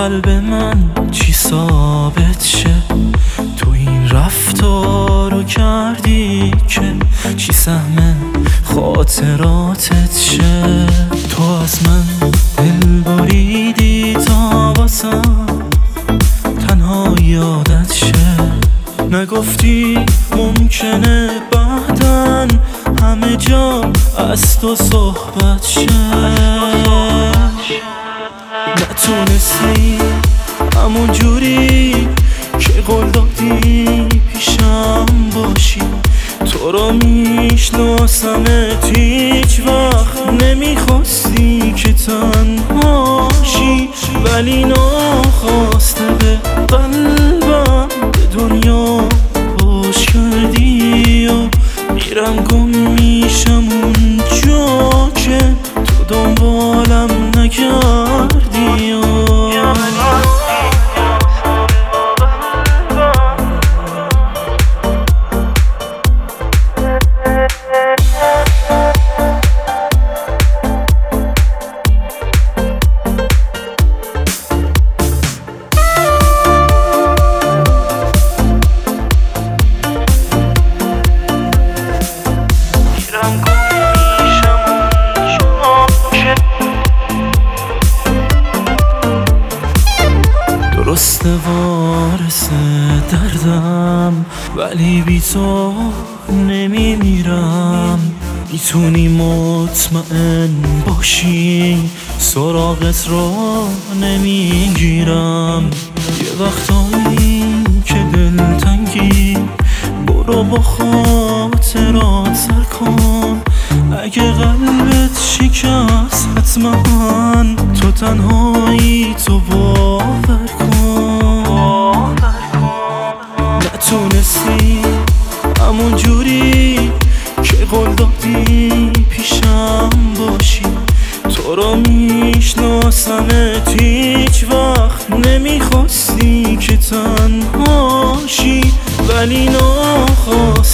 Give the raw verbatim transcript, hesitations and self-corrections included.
قلب من چی ثابت شه؟ تو این رفتارو کردی که چی سهم خاطراتت شه؟ تو از من دل بریدی تا واسم تنها یادت شه. نگفتی ممکنه بعدن همه جا از تو صحبت شه. نتونستی همون جوری که قول دادی پیشم باشی. تو رو میشناسمت، هیچ وقت نمیخواستی که تنهاشی، ولی ناخواسته به قلبم به دنیا باش کردی و میرم گم میشم اون جا که تو دنبالم نکردی. درسته وارث دردم ولی بی تو نمیمیرم. میتونی مطمئن باشی سراغت رو نمیگیرم. یه وقتایی که دلتنگی برو با خاطرات سر کن. اگه قلبت شکست حتما تو تنهایی تو باور کن. نتونستی همون جوری که قول دادی پیشم باشی. تو رو میشناسمت، هیچ وقت نمیخواستی که تنهاشی، ولی ناخواستی